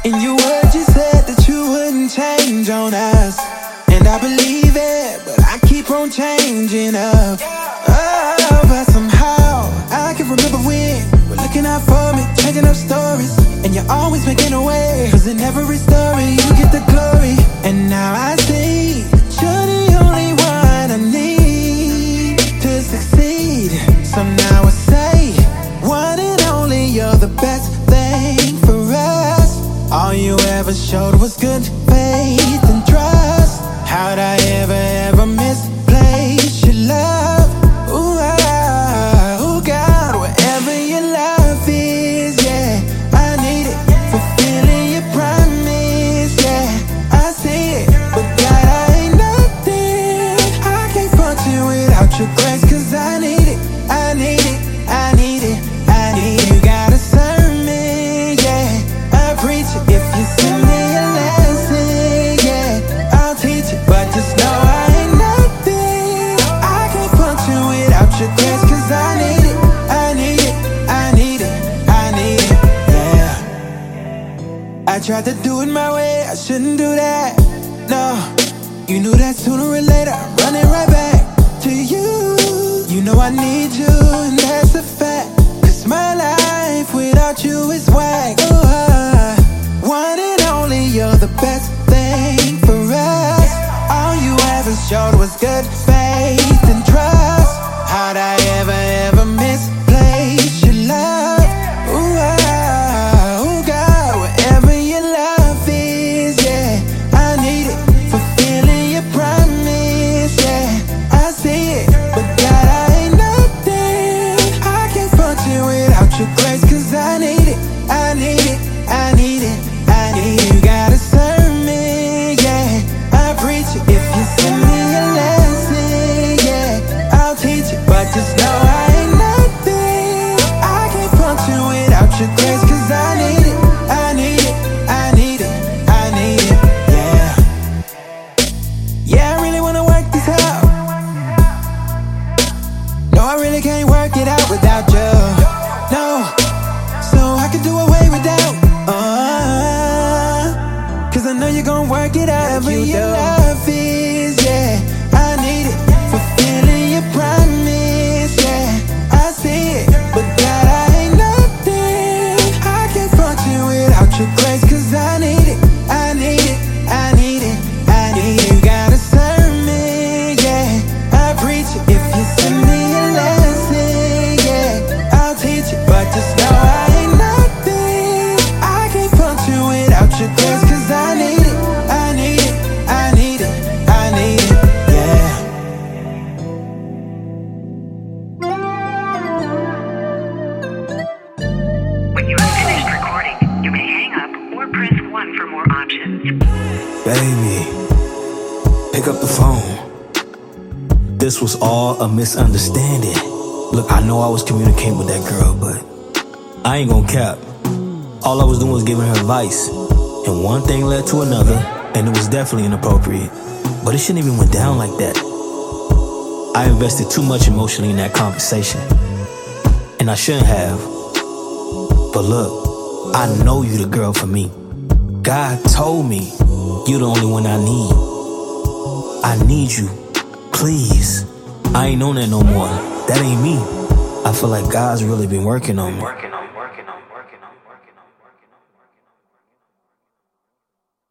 In your words you said that you wouldn't change on us, and I believe it, but I keep on changing up. Oh, but somehow I can remember when we're looking out for me, changing up stories, and you're always making a way, cause in every story you get the glory. And now I see that you're the only one I need to succeed. So now I say, one and only, you're the best thing for us. All you ever showed was good faith and trust. How'd I ever misplace your love? Ooh, oh God, wherever your love is, yeah, I need it. Fulfilling your promise, yeah, I see it. But God, I ain't nothing. I can't function without your grace, cause I need it, I need it, I need it, I need it. You gotta serve me, yeah, I preach it. If you send me a lesson, yeah, I'll teach it. But just know I ain't nothing. I can't function without your grace, cause I need it, I need it, I need it, I need it, yeah. I tried to do it my way, I shouldn't do that, no. You knew that sooner or later I'm running right back to you. You know I need you, and that's a fact, cause my life without you is whack. One and only, you're the best thing for us. All you ever showed was good faith and trust. How'd I ever misplace your love? Ooh, oh God, wherever your love is, yeah, I need it. Fulfilling your promise, yeah, I see it. But God, I ain't nothing. I can't function without your grace, cause I need it, I need it, I need it, I need it. You gotta serve me, yeah, I preach it. If you send me a lesson, yeah, I'll teach it. But just know I ain't nothing. I can't function without your grace, cause I need it, I need it, I need it, I need it, yeah. Yeah, I really wanna work this out. No, I really can't work it out without you, no. So I can do away without, cause I know you're gonna work it out. Whatever your love is, yeah, I need it. Fulfilling your promise, yeah, I see it. But God, I ain't nothing. I can't function without your grace, cause I need it, I need it, I need it, I need it. You gotta serve me, yeah, I preach it. If you send me a lesson, yeah, I'll teach it. But just know I ain't nothing. I can't function without your grace, cause I need it, I need it, I need it, I need it, yeah. When you have finished recording, you may hang up or press 1 for more options. Baby, pick up the phone. This was all a misunderstanding. Look, I know I was communicating with that girl, but I ain't gonna cap. All I was doing was giving her advice, and one thing led to another, and it was definitely inappropriate. But it shouldn't even went down like that. I invested too much emotionally in that conversation, and I shouldn't have. But look, I know you the girl for me. God told me you the only one I need. I need you, please. I ain't on that no more. That ain't me. I feel like God's really been working on me.